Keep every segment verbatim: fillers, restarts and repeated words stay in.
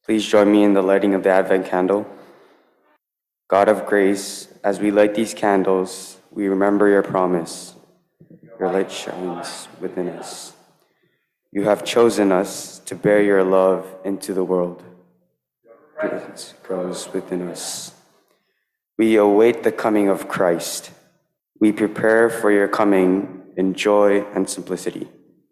Please join me in the lighting of the Advent candle. God of grace, as we light these candles, we remember your promise. Your light shines within us. You have chosen us to bear your love into the world. It grows within us. We await the coming of Christ. We prepare for your coming in joy and simplicity.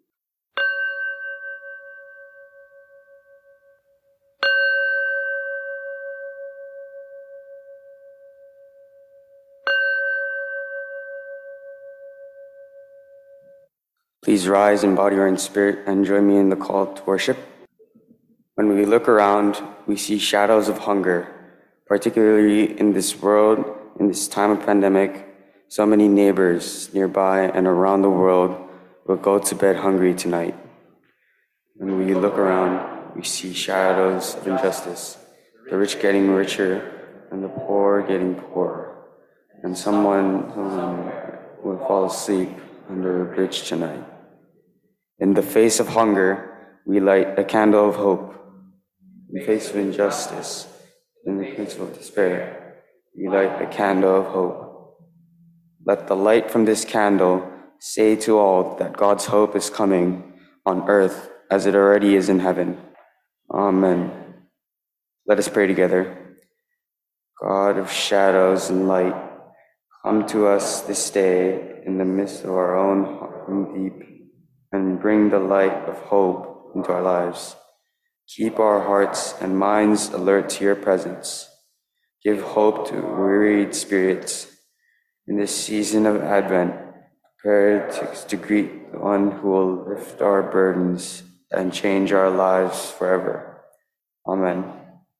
Please rise in body or in spirit and join me in the call to worship. When we look around, we see shadows of hunger, particularly in this world, in this time of pandemic. So many neighbors nearby and around the world will go to bed hungry tonight. When we look around, we see shadows of injustice, the rich getting richer and the poor getting poorer. And someone, someone will fall asleep under a bridge tonight. In the face of hunger, we light a candle of hope. In the face of injustice, in the face of despair, we light a candle of hope. Let the light from this candle say to all that God's hope is coming on earth as it already is in heaven. Amen. Let us pray together. God of shadows and light, come to us this day in the midst of our own heart and deep, and bring the light of hope into our lives. Keep our hearts and minds alert to your presence. Give hope to wearied spirits. In this season of Advent, prepare to, to greet the one who will lift our burdens and change our lives forever. Amen.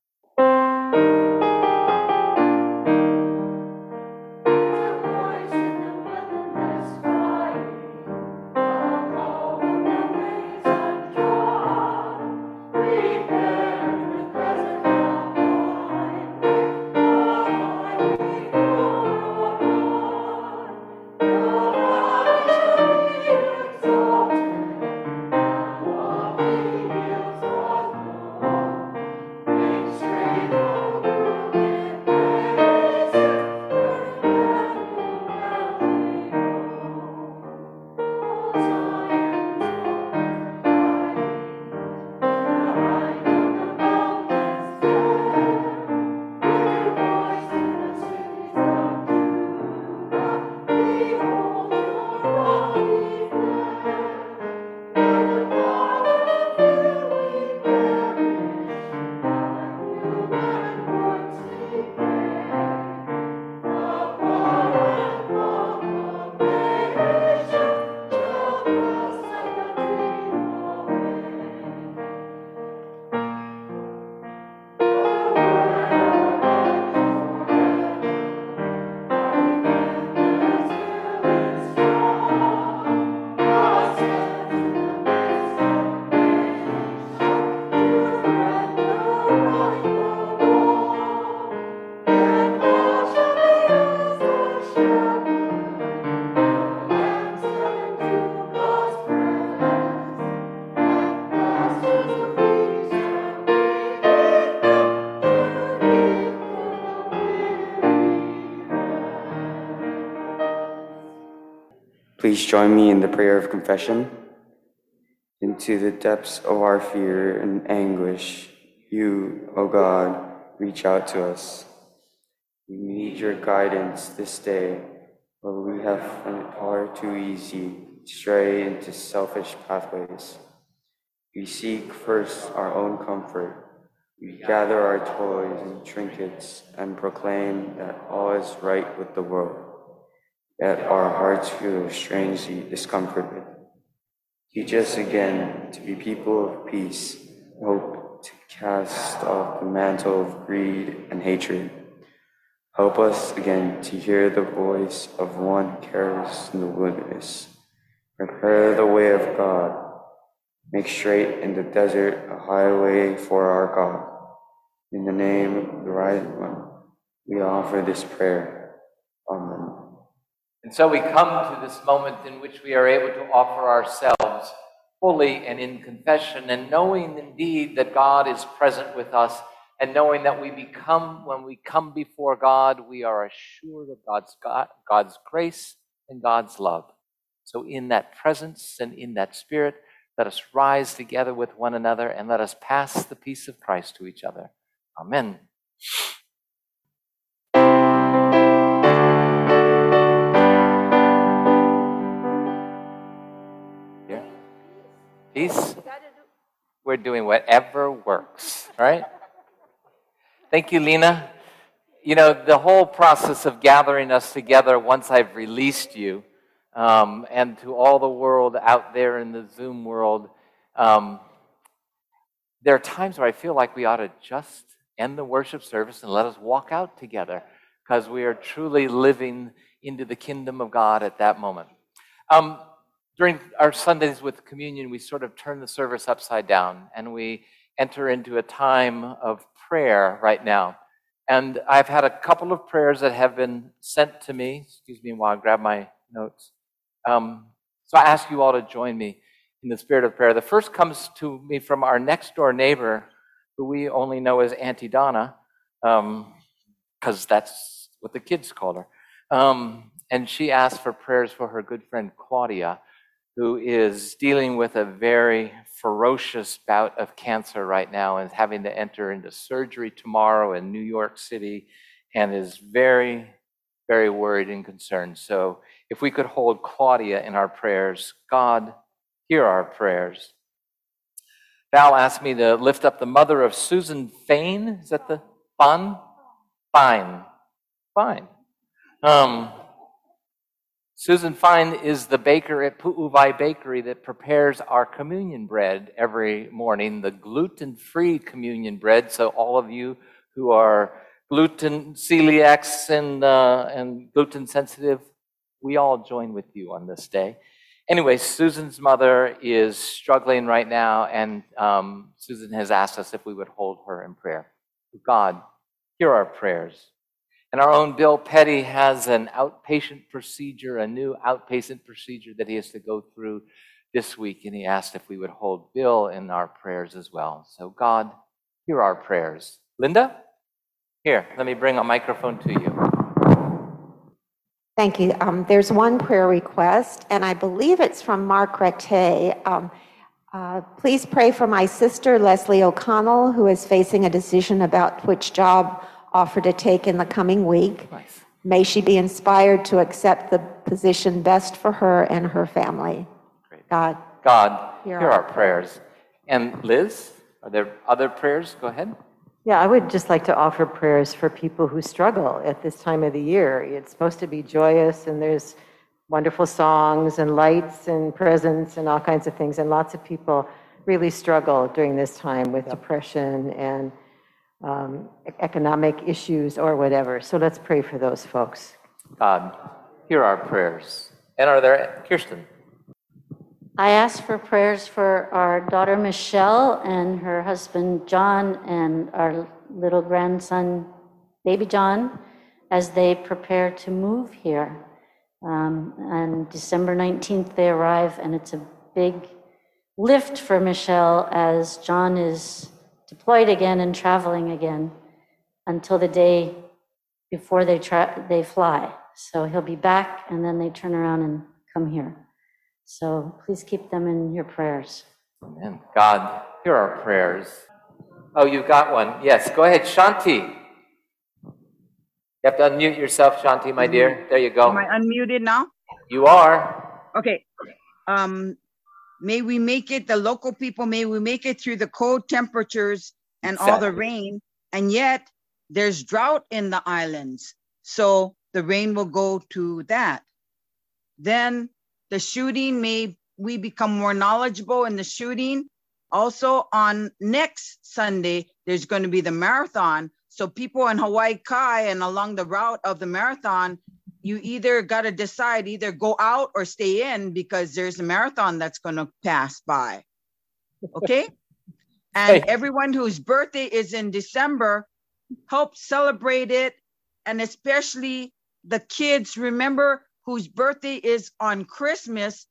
Please join me in the prayer of confession. Into the depths of our fear and anguish, you, O God, reach out to us. We need your guidance this day, for we have found it far too easy to stray into selfish pathways. We seek first our own comfort. We gather our toys and trinkets and proclaim that all is right with the world. Yet our hearts feel strangely discomforted. Teach us again to be people of peace, hope to cast off the mantle of greed and hatred. Help us again to hear the voice of one careless in the wilderness. Prepare the way of God. Make straight in the desert a highway for our God. In the name of the Rising One, we offer this prayer. Amen. And so we come to this moment in which we are able to offer ourselves fully and in confession, and knowing indeed that God is present with us, and knowing that we become, when we come before God, we are assured of God's, God, God's grace and God's love. So in that presence and in that spirit, let us rise together with one another and let us pass the peace of Christ to each other. Amen. Here. Peace. We're doing whatever works, right? Thank you, Lena. You know, the whole process of gathering us together once I've released you, um, and to all the world out there in the Zoom world, um, there are times where I feel like we ought to just end the worship service and let us walk out together, because we are truly living into the kingdom of God at that moment. Um, during our Sundays with communion, we sort of turn the service upside down and we enter into a time of prayer right now. And I've had a couple of prayers that have been sent to me. Excuse me while I grab my notes. Um, so I ask you all to join me in the spirit of prayer. The first comes to me from our next door neighbor, who we only know as Auntie Donna, um, because that's what the kids call her. Um, and she asked for prayers for her good friend Claudia, who is dealing with a very ferocious bout of cancer right now and is having to enter into surgery tomorrow in New York City, and is very, very worried and concerned. So if we could hold Claudia in our prayers, God, hear our prayers. Val asked me to lift up the mother of Susan Fain. Is that the fun? Fine. Fine. Um, Susan Fine is the baker at Pu'uvai Bakery that prepares our communion bread every morning, the gluten-free communion bread. So all of you who are gluten celiacs and, uh, and gluten sensitive, we all join with you on this day. Anyway, Susan's mother is struggling right now, and um, Susan has asked us if we would hold her in prayer. God, hear our prayers. And our own Bill Petty has an outpatient procedure, a new outpatient procedure that he has to go through this week, and he asked if we would hold Bill in our prayers as well. So God, hear our prayers. Linda? Here, let me bring a microphone to you. Thank you. Um, there's one prayer request, and I believe it's from Mark Recte. Um, uh, please pray for my sister, Leslie O'Connell, who is facing a decision about which job offer to take in the coming week. Nice. May she be inspired to accept the position best for her and her family. Great. God, God, hear, hear our, our prayers. And Liz, are there other prayers? Go ahead. Yeah, I would just like to offer prayers for people who struggle at this time of the year. It's supposed to be joyous, and there's wonderful songs and lights and presents and all kinds of things. And lots of people really struggle during this time with yep. depression and um, economic issues or whatever. So let's pray for those folks. God, hear our prayers. And are there, Kirsten? I ask for prayers for our daughter Michelle and her husband John and our little grandson, baby John, as they prepare to move here. Um, on December nineteenth, they arrive, and it's a big lift for Michelle as John is deployed again and traveling again until the day before they tra- they fly. So he'll be back, and then they turn around and come here. So please keep them in your prayers. Amen. God, hear our prayers. Oh, you've got one. Yes, go ahead, Shanti. You have to unmute yourself, Shanti, my dear. There you go. Am I unmuted now? You are. Okay. Um, may we make it, the local people, may we make it through the cold temperatures and exactly. all the rain. And yet there's drought in the islands. So the rain will go to that. Then the shooting, may we become more knowledgeable in the shooting. Also on next Sunday, there's going to be the marathon. So people in Hawaii Kai and along the route of the marathon, you either got to decide, either go out or stay in, because there's a marathon that's going to pass by. Okay? And everyone whose birthday is in December, help celebrate it. And especially the kids, remember, whose birthday is on Christmas,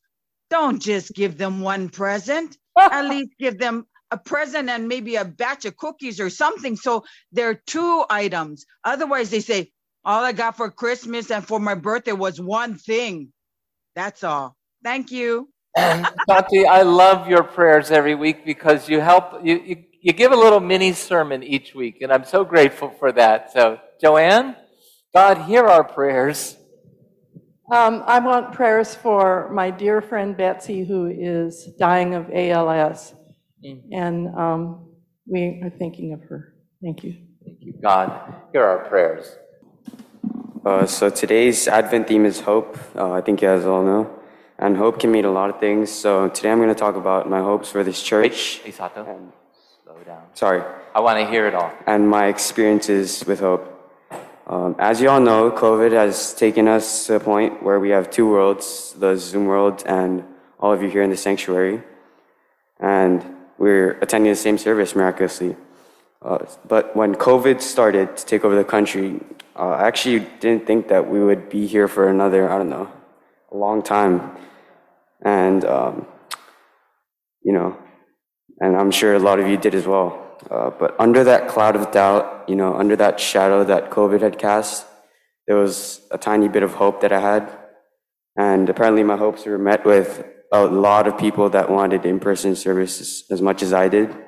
Don't just give them one present. At least give them a present and maybe a batch of cookies or something. So there are two items. Otherwise, they say, all I got for Christmas and for my birthday was one thing. That's all. Thank you. Tati, I love your prayers every week because you help, you, you, you give a little mini sermon each week, and I'm so grateful for that. So, Joanne, God, hear our prayers. Um, I want prayers for my dear friend Betsy, who is dying of A L S. Mm. And um, we are thinking of her. Thank you. Thank you, God. Hear our prayers. Uh, so today's Advent theme is hope. Uh, I think you guys all know. And hope can mean a lot of things. So today I'm going to talk about my hopes for this church. Wait, Isato, slow down. Sorry. I want to hear it all. And my experiences with hope. Um, as you all know, COVID has taken us to a point where we have two worlds, the Zoom world and all of you here in the sanctuary. And we're attending the same service miraculously. Uh, but when COVID started to take over the country, uh, I actually didn't think that we would be here for another, I don't know, a long time. And, um, you know, and I'm sure a lot of you did as well. Uh, but under that cloud of doubt, you know, under that shadow that COVID had cast, there was a tiny bit of hope that I had. And apparently my hopes were met with a lot of people that wanted in-person services as much as I did.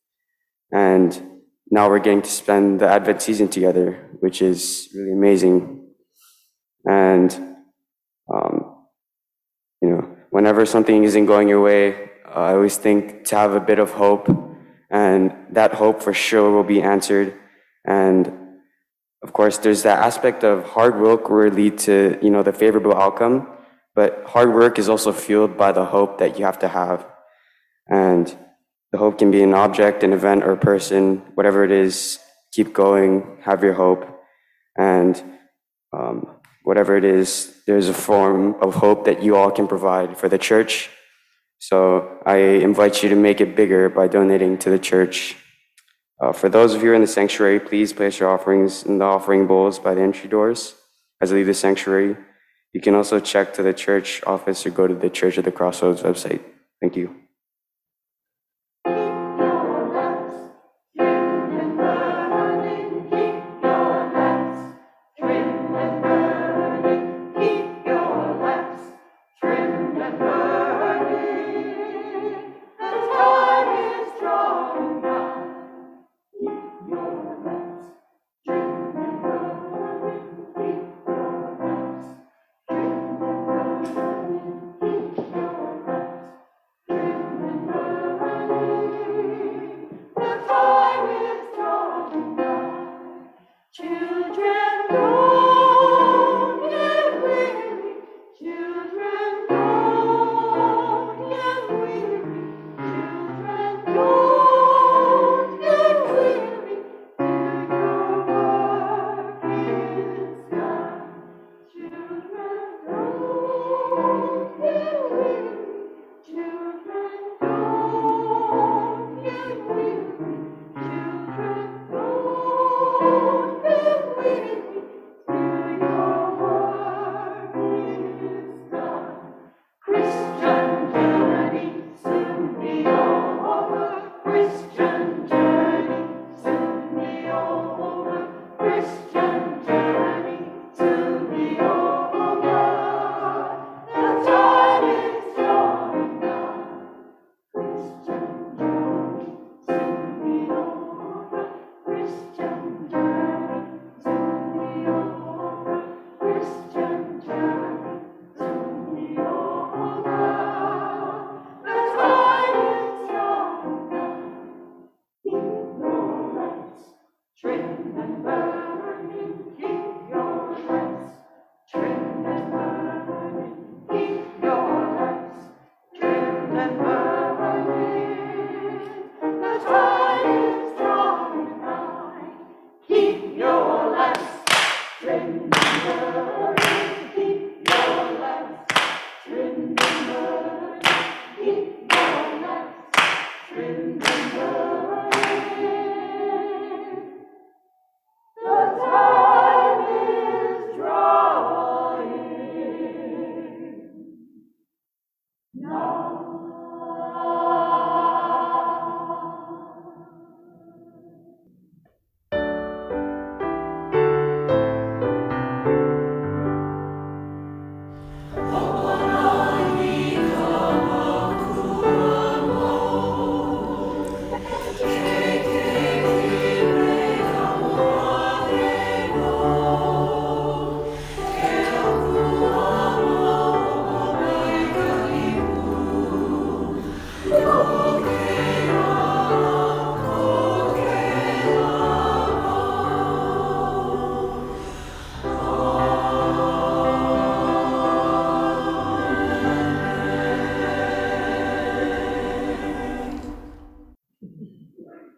And now we're getting to spend the Advent season together, which is really amazing. And, um, you know, whenever something isn't going your way, uh, I always think to have a bit of hope, and that hope for sure will be answered. And of course, there's that aspect of hard work will lead to, you know, the favorable outcome, but hard work is also fueled by the hope that you have to have. And the hope can be an object, an event, or a person, whatever it is. Keep going, have your hope, and um, whatever it is, there's a form of hope that you all can provide for the church. So I invite you to make it bigger by donating to the church. Uh, for those of you in the sanctuary, please place your offerings in the offering bowls by the entry doors as you leave the sanctuary. You can also check to the church office or go to the Church of the Crossroads website. Thank you.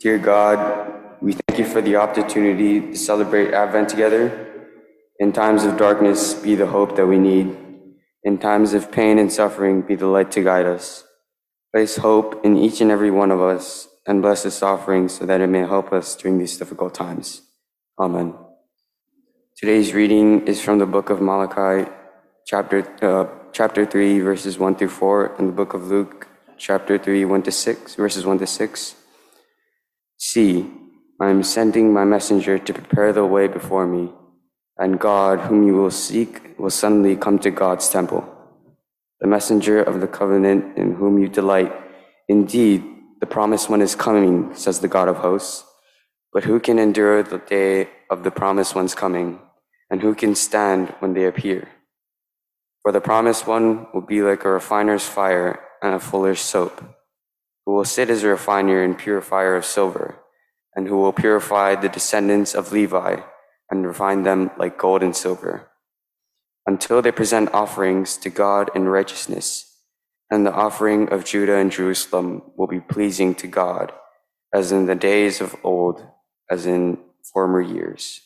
Dear God, we thank you for the opportunity to celebrate Advent together. In times of darkness, be the hope that we need. In times of pain and suffering, be the light to guide us. Place hope in each and every one of us and bless this offering so that it may help us during these difficult times. Amen. Today's reading is from the book of Malachi, chapter uh, chapter three, verses one through four, and the book of Luke, chapter three, one to six, verses one to six. See, I am sending my messenger to prepare the way before me, and God, whom you will seek, will suddenly come to God's temple. The messenger of the covenant in whom you delight. Indeed, the promised one is coming, says the God of hosts. But who can endure the day of the promised one's coming? And who can stand when they appear? For the promised one will be like a refiner's fire and a fuller's soap, who will sit as a refiner and purifier of silver, and who will purify the descendants of Levi and refine them like gold and silver, until they present offerings to God in righteousness, and the offering of Judah and Jerusalem will be pleasing to God, as in the days of old, as in former years.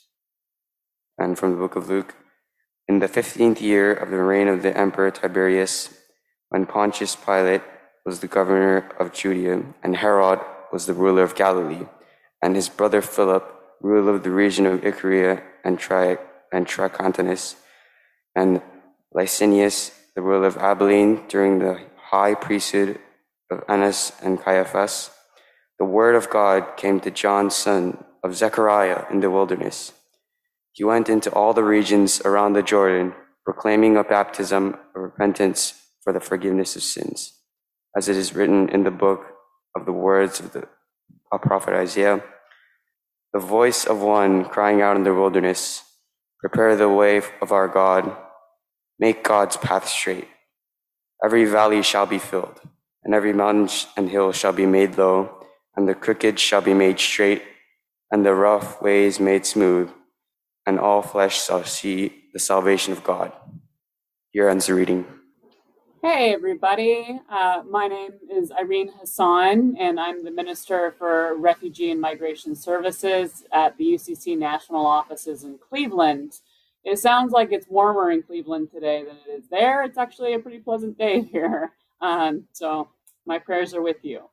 And from the book of Luke, in the fifteenth year of the reign of the Emperor Tiberius, when Pontius Pilate was the governor of Judea, and Herod was the ruler of Galilee, and his brother Philip, ruler of the region of Icaria and, Tri- and Trachonitis, and Licinius, the ruler of Abilene, during the high priesthood of Annas and Caiaphas, the word of God came to John, son of Zechariah, in the wilderness. He went into all the regions around the Jordan, proclaiming a baptism of repentance for the forgiveness of sins, as it is written in the book of the words of the of prophet Isaiah, the voice of one crying out in the wilderness, prepare the way of our God, make God's path straight. Every valley shall be filled, and every mountain and hill shall be made low, and the crooked shall be made straight, and the rough ways made smooth, and all flesh shall see the salvation of God. Here ends the reading. Hey, everybody. Uh, my name is Irene Hassan, and I'm the Minister for Refugee and Migration Services at the U C C National Offices in Cleveland. It sounds like it's warmer in Cleveland today than it is there. It's actually a pretty pleasant day here. Um, so my prayers are with you.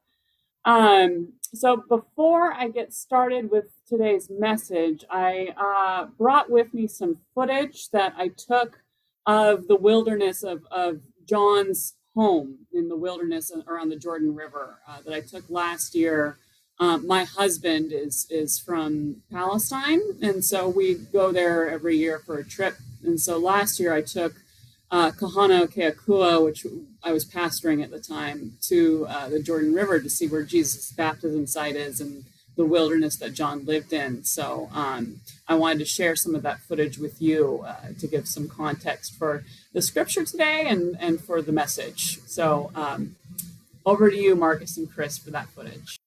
Um, so before I get started with today's message, I uh, brought with me some footage that I took of the wilderness of, of John's home in the wilderness around the Jordan River uh, that I took last year. Uh, my husband is is from Palestine, and so we go there every year for a trip. And so last year I took uh, Kahana Keakua, which I was pastoring at the time, to uh, the Jordan River to see where Jesus' baptism site is and the wilderness that John lived in. So um, I wanted to share some of that footage with you uh, to give some context for the scripture today and, and for the message. So um, over to you, Marcus and Chris, for that footage.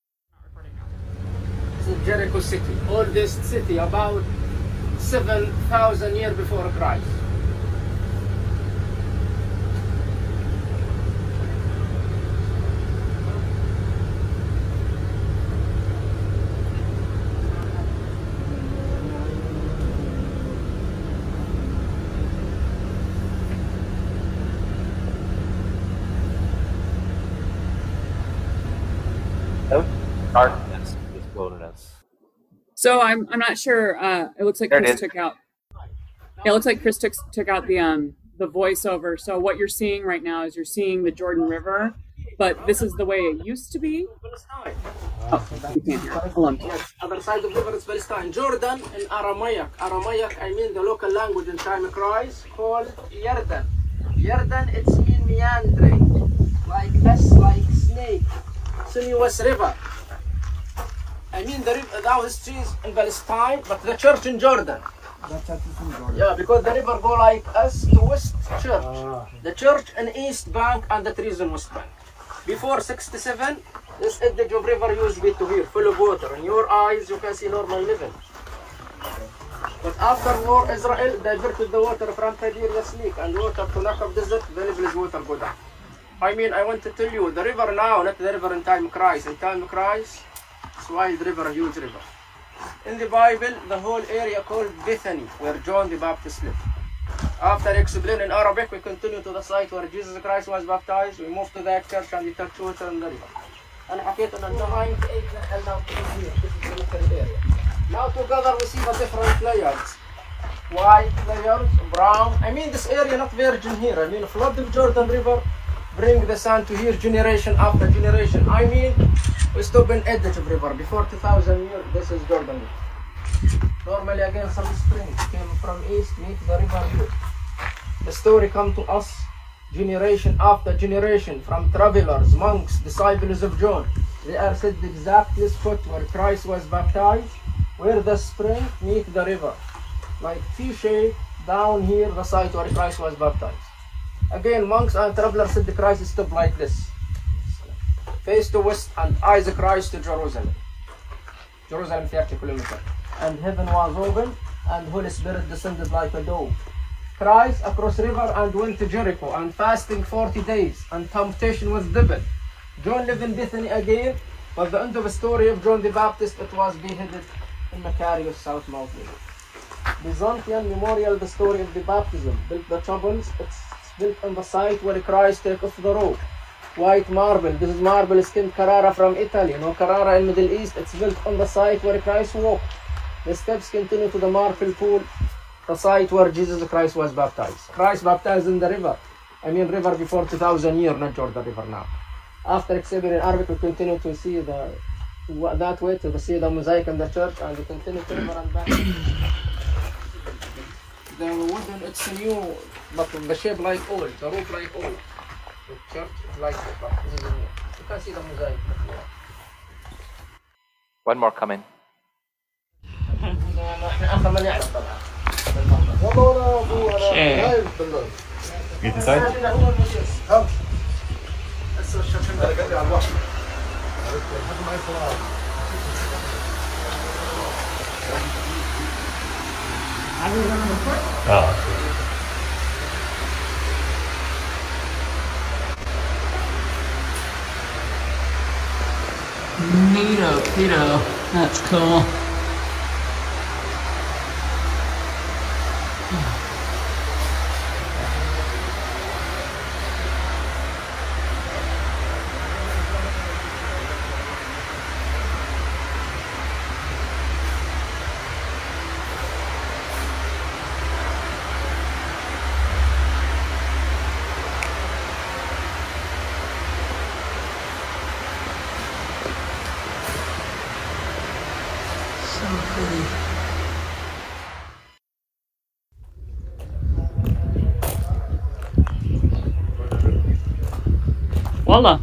This is Jericho city, oldest city, about seven thousand years before Christ. Darkness is wilderness. So I'm I'm not sure. Uh, it looks like There it Chris is. took out. Yeah, it looks like Chris took took out the um the voiceover. So what you're seeing right now is you're seeing the Jordan River, but this is the way it used to be. Oh, you can't hear. Hold on. Yes, other side of the river is Palestine. Jordan in Aramaic. Aramaic, I mean the local language in time of Christ, called Yarden. Yarden, it's mean meandering, like us, like snake, sinuous river. I mean the river, now history is in Palestine, but the church in Jordan. Yeah, because the river go like us to West Church. Ah. The church in East Bank and the trees in West Bank. Before sixty-seven, this edge of river used to be to here, full of water. In your eyes, you can see normal living. But after war, Israel diverted the water from Tiberias Lake and water to Negev Desert, the level is water go down. I mean, I want to tell you, the river now, not the river in time of Christ. In time of Christ, it's wide river, huge river. In the Bible, the whole area called Bethany, where John the Baptist lived. After explaining Arabic, we continue to the site where Jesus Christ was baptized. We move to that church and we touch water in the river. And حكيت أن النهاية and now here. This is the little area. Now together we see the different layers. White layers, brown. I mean this area not virgin here. I mean flood of Jordan River, bring the sun to here generation after generation. I mean we stop in edge of river. Before two thousand years, this is Jordan River. Normally again some spring came from east, meet the river here. The story come to us generation after generation from travelers, monks, disciples of John. They are said exactly spot where Christ was baptized, where the spring meet the river. Like T-shape down here, the site where Christ was baptized. Again, monks and travelers said the Christ stopped like this. Face to west and eyes of Christ to Jerusalem. Jerusalem thirty kilometers. And heaven was open and Holy Spirit descended like a dove. Christ across river and went to Jericho and fasting forty days and temptation was devil. John lived in Bethany again, but the end of the story of John the Baptist, it was beheaded in Macarius, South Mountain. Byzantine memorial, the story of the baptism, built the chapels. It's built on the site where Christ took off the robe. White marble, this is marble skin Carrara from Italy, no Carrara in Middle East. It's built on the site where Christ walked. The steps continue to the marble pool, the site where Jesus Christ was baptized. Christ baptized in the river. I mean river before two thousand years, not Jordan River now. After exhibiting in Arabic, we continue to see the that way to see the mosaic in the church, and we continue to river and back. The wooden, it's new, but the shape like old, the roof like old. The church is like it, but this is new. You can see the mosaic. One more coming. Okay. Get inside. Oh. Neato, Peto. That's cool. Voila.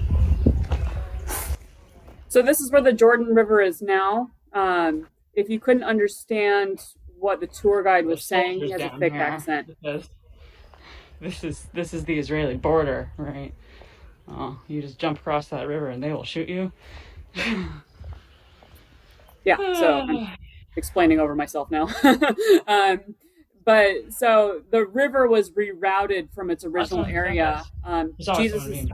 So this is where the Jordan River is now. Um, if you couldn't understand what the tour guide was saying, he has a thick accent. This is this is the Israeli border, right? Oh, you just jump across that river and they will shoot you. Yeah, so I'm explaining over myself now. um, but so the river was rerouted from its original area. Um, Jesus is,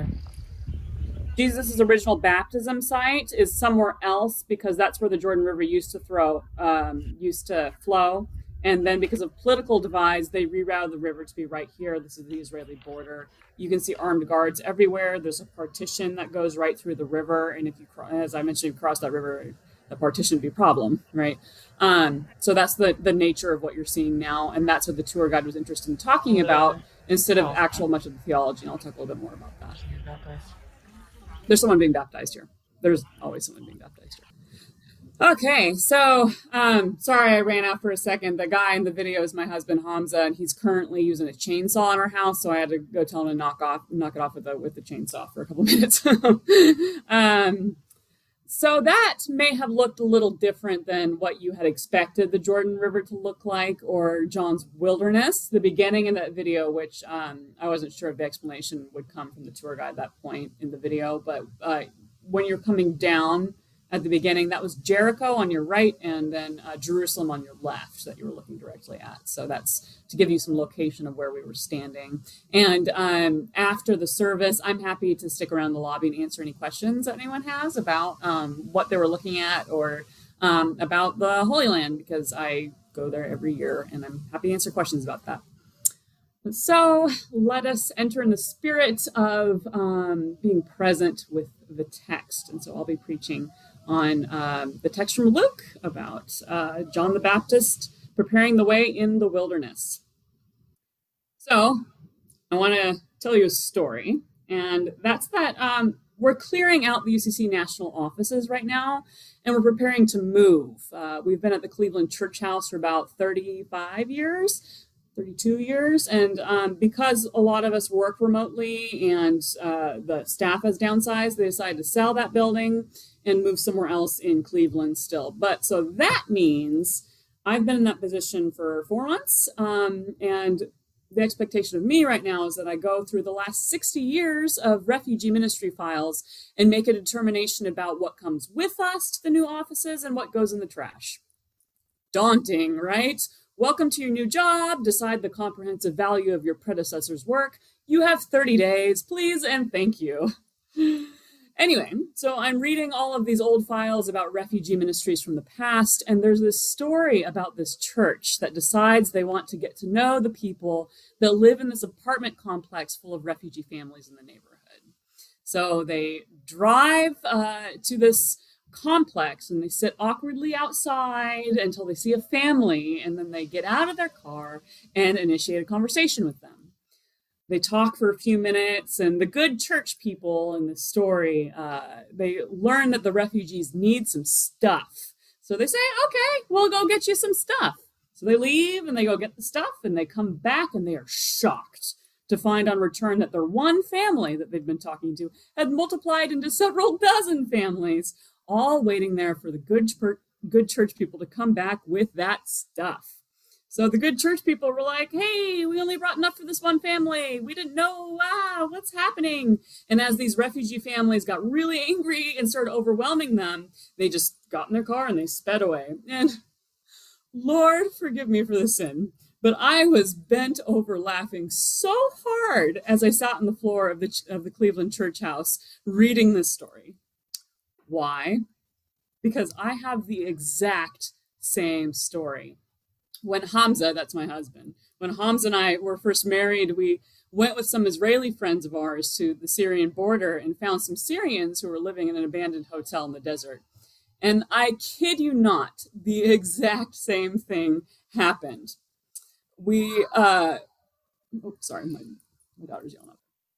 Jesus' original baptism site is somewhere else because that's where the Jordan River used to throw, um, used to flow. And then because of political divides, they rerouted the river to be right here. This is the Israeli border. You can see armed guards everywhere. There's a partition that goes right through the river. And if you, as I mentioned, you cross that river, the partition would be a problem, right? Um, so that's the, the nature of what you're seeing now. And that's what the tour guide was interested in talking about instead of actual much of the theology. And I'll talk a little bit more about that. There's someone being baptized here. There's always someone being baptized here. Okay, so um, sorry I ran out for a second. The guy in the video is my husband Hamza, and he's currently using a chainsaw in our house. So I had to go tell him to knock off, knock it off with the with the chainsaw for a couple minutes. um, so that may have looked a little different than what you had expected the Jordan River to look like, or John's wilderness. The beginning in that video, which um, I wasn't sure if the explanation would come from the tour guide at that point in the video, but uh, when you're coming down at the beginning. That was Jericho on your right, and then uh, Jerusalem on your left that you were looking directly at. So that's to give you some location of where we were standing. And um, after the service, I'm happy to stick around the lobby and answer any questions that anyone has about um, what they were looking at or um, about the Holy Land, because I go there every year, and I'm happy to answer questions about that. So let us enter in the spirit of um, being present with the text. And so I'll be preaching on um, the text from Luke about uh, John the Baptist preparing the way in the wilderness. So I want to tell you a story, and that's that um, we're clearing out the U C C national offices right now, and we're preparing to move. Uh, we've been at the Cleveland Church House for about thirty-five years. thirty-two years, and um, because a lot of us work remotely and uh, the staff has downsized, they decided to sell that building and move somewhere else in Cleveland still. But so that means I've been in that position for four months, um, and the expectation of me right now is that I go through the last sixty years of refugee ministry files and make a determination about what comes with us to the new offices and what goes in the trash. Daunting, right? Welcome to your new job. Decide the comprehensive value of your predecessor's work. You have thirty days, please and thank you. Anyway, so I'm reading all of these old files about refugee ministries from the past, and there's this story about this church that decides they want to get to know the people that live in this apartment complex full of refugee families in the neighborhood. So they drive uh, to this complex and they sit awkwardly outside until they see a family, and then they get out of their car and initiate a conversation with them. They talk for a few minutes, and the good church people in the story, uh, they learn that the refugees need some stuff. So they say, okay, we'll go get you some stuff. So they leave and they go get the stuff, and they come back and they are shocked to find on return that their one family that they've been talking to had multiplied into several dozen families, all waiting there for the good, good church people to come back with that stuff. So the good church people were like, hey, we only brought enough for this one family. We didn't know, wow, what's happening? And as these refugee families got really angry and started overwhelming them, they just got in their car and they sped away. And Lord, forgive me for the sin, but I was bent over laughing so hard as I sat on the floor of the, of the Cleveland Church House reading this story. Why? Because I have the exact same story. When Hamza, that's my husband, when Hamza and I were first married, we went with some Israeli friends of ours to the Syrian border and found some Syrians who were living in an abandoned hotel in the desert. And I kid you not, the exact same thing happened. We, uh, oh, sorry, my, my daughter's yelling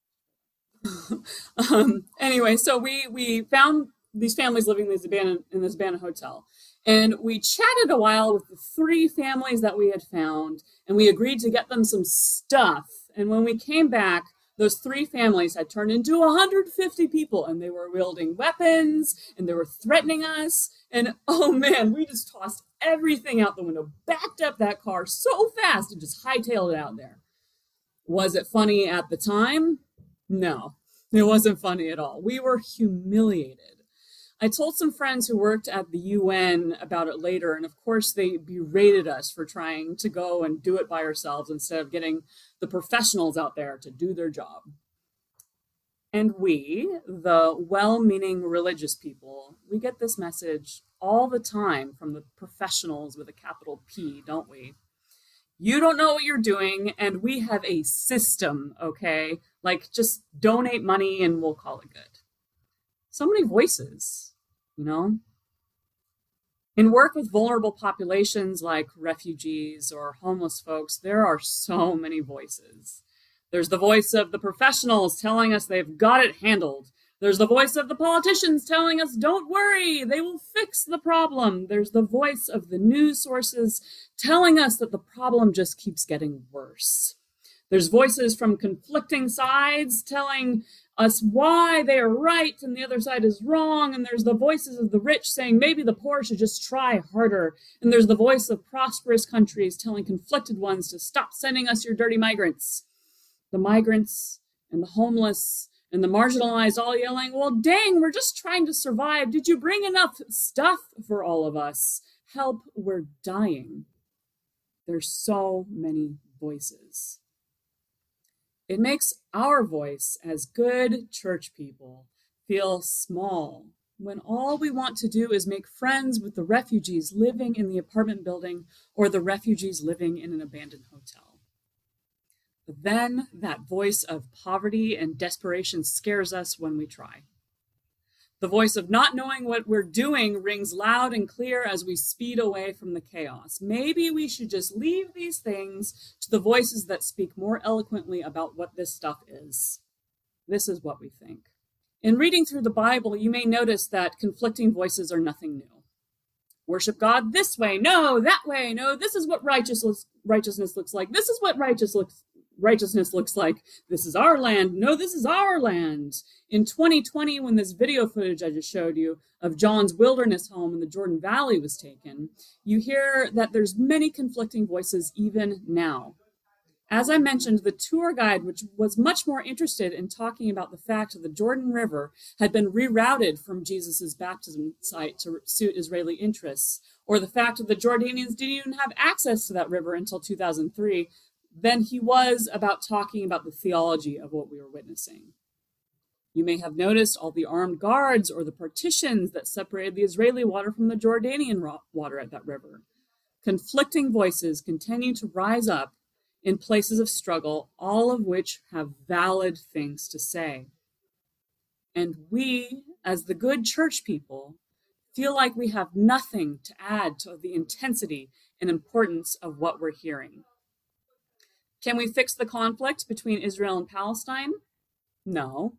up. um, anyway, so we, we found these families living in this abandoned, in this abandoned hotel. And we chatted a while with the three families that we had found, and we agreed to get them some stuff. And when we came back, those three families had turned into one hundred fifty people, and they were wielding weapons, and they were threatening us. And oh man, we just tossed everything out the window, backed up that car so fast, and just hightailed it out there. Was it funny at the time? No, it wasn't funny at all. We were humiliated. I told some friends who worked at the U N about it later, and of course they berated us for trying to go and do it by ourselves instead of getting the professionals out there to do their job. And we, the well-meaning religious people, we get this message all the time from the professionals with a capital P, don't we? You don't know what you're doing, and we have a system, okay? Like, just donate money and we'll call it good. So many voices. You know, in work with vulnerable populations like refugees or homeless folks, there are so many voices. There's the voice of the professionals telling us they've got it handled. There's the voice of the politicians telling us, don't worry, they will fix the problem. There's the voice of the news sources telling us that the problem just keeps getting worse. There's voices from conflicting sides telling us why they are right and the other side is wrong. And there's the voices of the rich saying maybe the poor should just try harder. And there's the voice of prosperous countries telling conflicted ones to stop sending us your dirty migrants. The migrants and the homeless And the marginalized all yelling, well, dang, we're just trying to survive. Did you bring enough stuff for all of us? Help, we're dying. There's so many voices. It makes our voice as good church people feel small when all we want to do is make friends with the refugees living in the apartment building or the refugees living in an abandoned hotel. But then that voice of poverty and desperation scares us when we try. The voice of not knowing what we're doing rings loud and clear as we speed away from the chaos. Maybe we should just leave these things to the voices that speak more eloquently about what this stuff is. This is what we think. In reading through the Bible, you may notice that conflicting voices are nothing new. Worship God this way, no, that way, no, this is what righteousness, righteousness looks like. This is what righteous looks, righteousness looks like. This is our land. No, this is our land. In twenty twenty, when this video footage I just showed you of John's wilderness home in the Jordan Valley was taken, you hear that there's many conflicting voices even now. As I mentioned, the tour guide, which was much more interested in talking about the fact that the Jordan River had been rerouted from Jesus's baptism site to suit Israeli interests, or the fact that the Jordanians didn't even have access to that river until two thousand three, than he was about talking about the theology of what we were witnessing. You may have noticed all the armed guards or the partitions that separated the Israeli water from the Jordanian water at that river. Conflicting voices continue to rise up in places of struggle, all of which have valid things to say. And we, as the good church people, feel like we have nothing to add to the intensity and importance of what we're hearing. Can we fix the conflict between Israel and Palestine? No.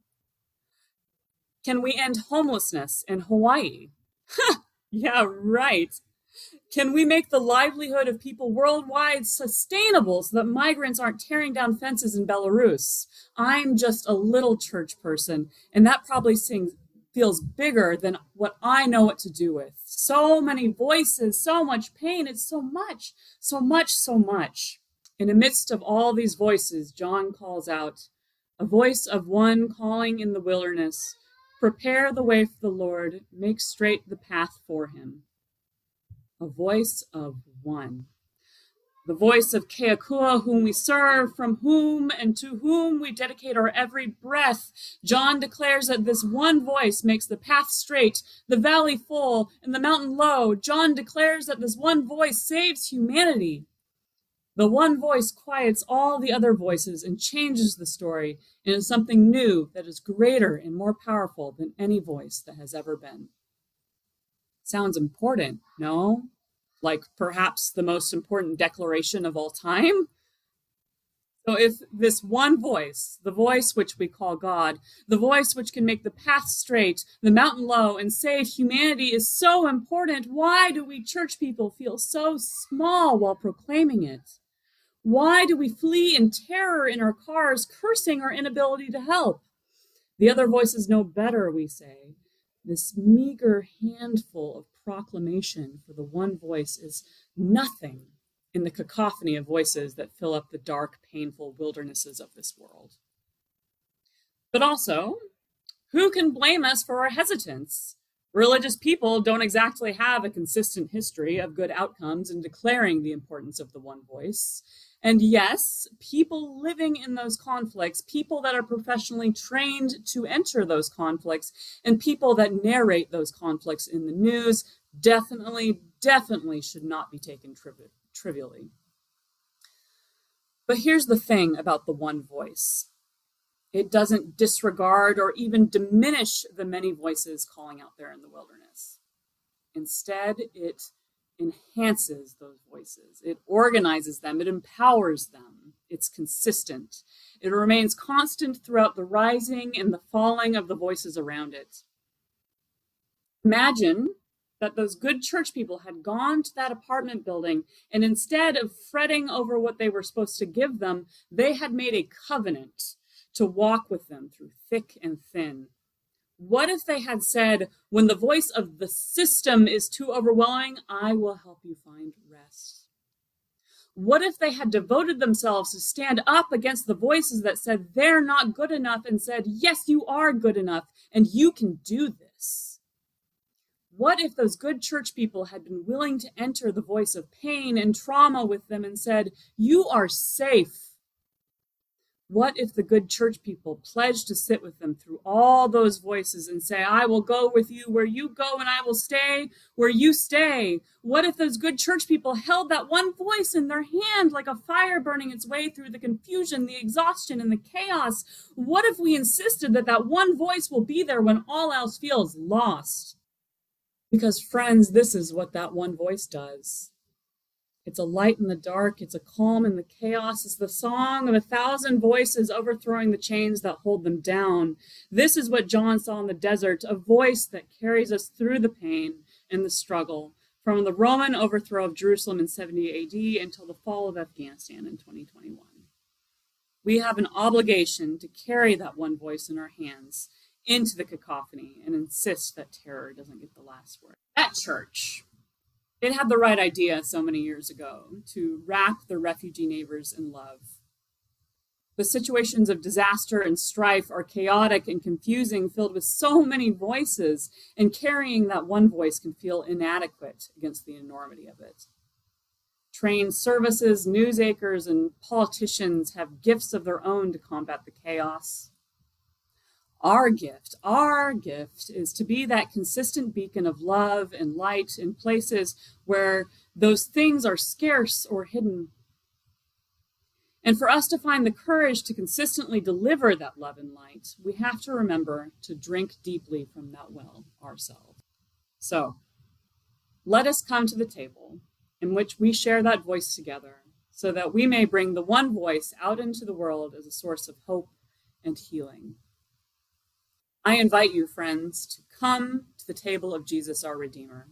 Can we end homelessness in Hawaii? Yeah, right. Can we make the livelihood of people worldwide sustainable so that migrants aren't tearing down fences in Belarus? I'm just a little church person, and that probably sings, feels bigger than what I know what to do with. So many voices, so much pain. It's so much, so much, so much. In the midst of all these voices, John calls out, a voice of one calling in the wilderness, prepare the way for the Lord, make straight the path for him. A voice of one. The voice of Keakua, whom we serve, from whom and to whom we dedicate our every breath. John declares that this one voice makes the path straight, the valley full, and the mountain low. John declares that this one voice saves humanity. The one voice quiets all the other voices and changes the story into something new that is greater and more powerful than any voice that has ever been. Sounds important, no? Like perhaps the most important declaration of all time? So if this one voice, the voice which we call God, the voice which can make the path straight, the mountain low, and save humanity is so important, why do we church people feel so small while proclaiming it? Why do we flee in terror in our cars, cursing our inability to help? The other voices know better, we say. This meager handful of proclamation for the one voice is nothing in the cacophony of voices that fill up the dark, painful wildernesses of this world. But also, who can blame us for our hesitance? Religious people don't exactly have a consistent history of good outcomes in declaring the importance of the one voice. And yes, people living in those conflicts, people that are professionally trained to enter those conflicts, and people that narrate those conflicts in the news definitely, definitely should not be taken trivi- trivially. But here's the thing about the one voice. It doesn't disregard or even diminish the many voices calling out there in the wilderness. Instead, it enhances those voices. It organizes them. It empowers them. It's consistent. It remains constant throughout the rising and the falling of the voices around it. Imagine that those good church people had gone to that apartment building, and instead of fretting over what they were supposed to give them, they had made a covenant to walk with them through thick and thin. What if they had said, when the voice of the system is too overwhelming, I will help you find rest? What if they had devoted themselves to stand up against the voices that said they're not good enough and said, yes, you are good enough and you can do this? What if those good church people had been willing to enter the voice of pain and trauma with them and said, you are safe? What if the good church people pledged to sit with them through all those voices and say, I will go with you where you go and I will stay where you stay? What if those good church people held that one voice in their hand like a fire burning its way through the confusion, the exhaustion, and the chaos? What if we insisted that that one voice will be there when all else feels lost? Because friends, this is what that one voice does. It's a light in the dark. It's a calm in the chaos. It's the song of a thousand voices overthrowing the chains that hold them down. This is what John saw in the desert, a voice that carries us through the pain and the struggle, from the Roman overthrow of Jerusalem in seventy A D until the fall of Afghanistan in twenty twenty-one. We have an obligation to carry that one voice in our hands into the cacophony and insist that terror doesn't get the last word. That church, it had the right idea so many years ago to wrap the refugee neighbors in love. The situations of disaster and strife are chaotic and confusing, filled with so many voices, and carrying that one voice can feel inadequate against the enormity of it. Trained services, news anchors, and politicians have gifts of their own to combat the chaos. Our gift, our gift is to be that consistent beacon of love and light in places where those things are scarce or hidden. And for us to find the courage to consistently deliver that love and light, we have to remember to drink deeply from that well ourselves. So let us come to the table in which we share that voice together so that we may bring the one voice out into the world as a source of hope and healing. I invite you, friends, to come to the table of Jesus, our Redeemer.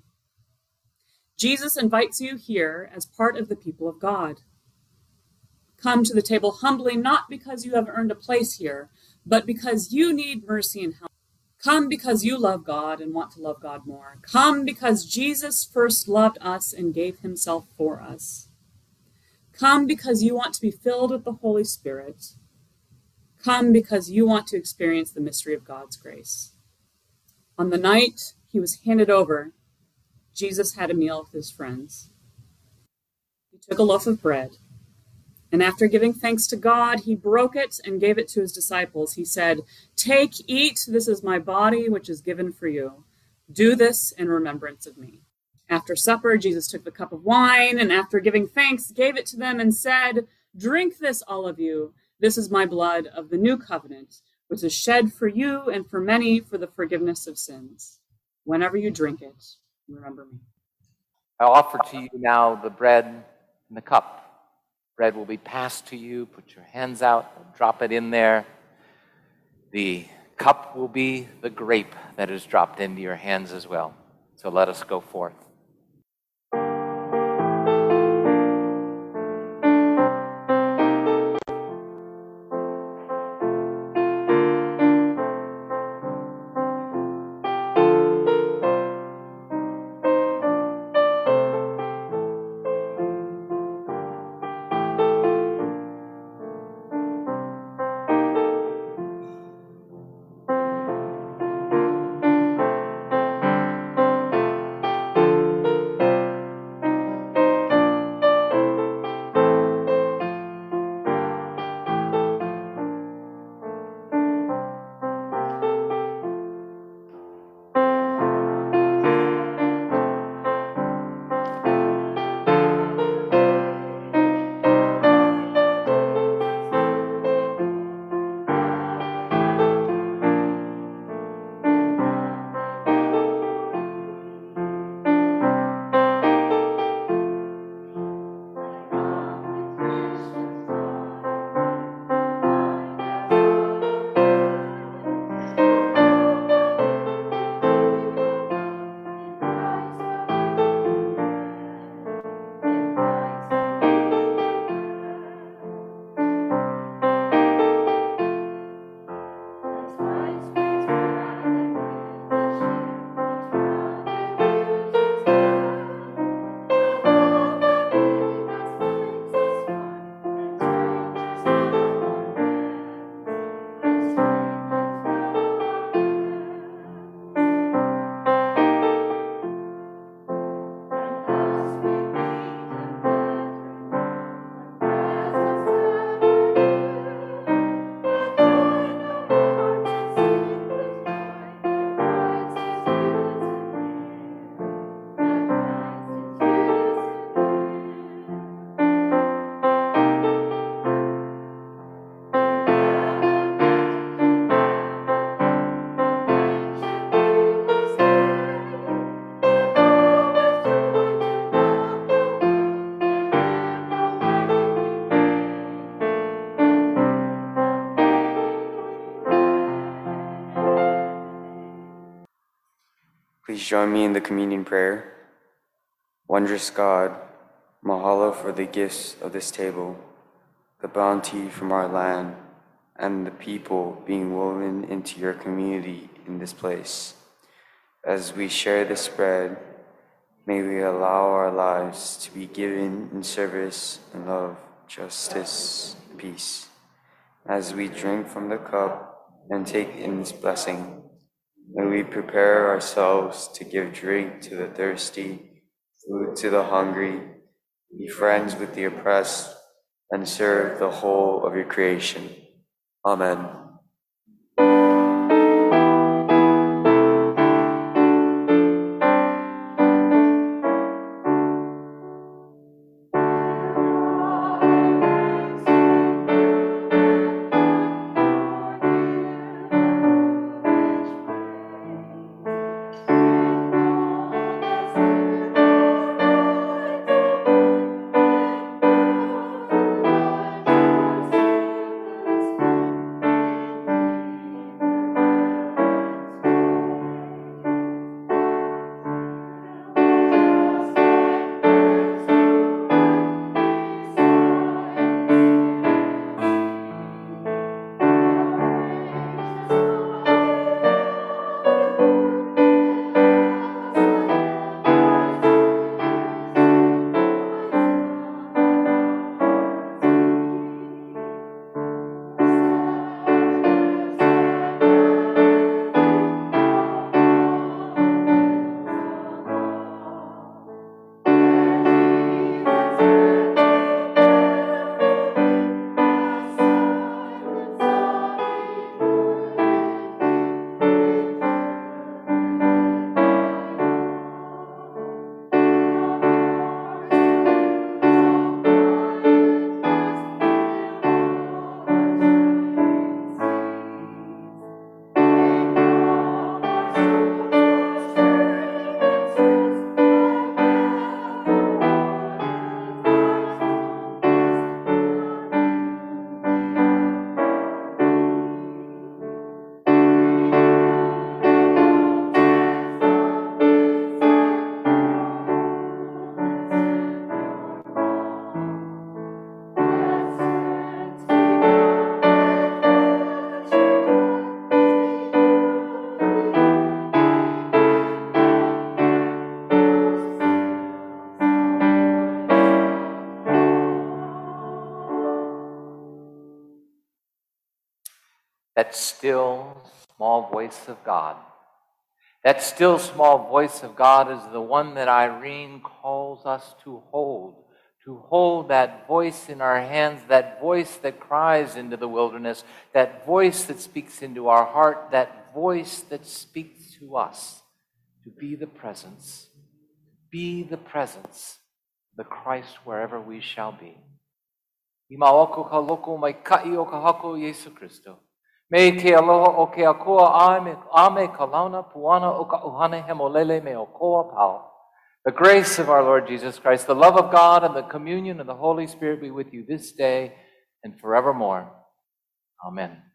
Jesus invites you here as part of the people of God. Come to the table humbly, not because you have earned a place here, but because you need mercy and help. Come because you love God and want to love God more. Come because Jesus first loved us and gave himself for us. Come because you want to be filled with the Holy Spirit. Come because you want to experience the mystery of God's grace. On the night he was handed over, Jesus had a meal with his friends. He took a loaf of bread, and after giving thanks to God, he broke it and gave it to his disciples. He said, "Take, eat, this is my body, which is given for you. Do this in remembrance of me." After supper, Jesus took the cup of wine, and after giving thanks, gave it to them and said, "Drink this, all of you. This is my blood of the new covenant, which is shed for you and for many for the forgiveness of sins. Whenever you drink it, remember me." I offer to you now the bread and the cup. Bread will be passed to you. Put your hands out, drop it in there. The cup will be the grape that is dropped into your hands as well. So let us go forth. Please join me in the communion prayer. Wondrous God, mahalo for the gifts of this table, the bounty from our land, and the people being woven into your community in this place. As we share this bread, may we allow our lives to be given in service and love, justice, and peace. As we drink from the cup and take in this blessing, may we prepare ourselves to give drink to the thirsty, food to the hungry, be friends with the oppressed, and serve the whole of your creation. Amen. That still small voice of God. That still small voice of God is the one that Irene calls us to hold, to hold that voice in our hands, that voice that cries into the wilderness, that voice that speaks into our heart, that voice that speaks to us, to be the presence, be the presence, the Christ wherever we shall be. Ima oko ka loko mai kai o ka hako Yesu Christo. Me te aloha o ke akoa ame, ame ka launa puana o ka uhane hemolele me o koa pao. The grace of our Lord Jesus Christ, the love of God, and the communion of the Holy Spirit be with you this day and forevermore. Amen.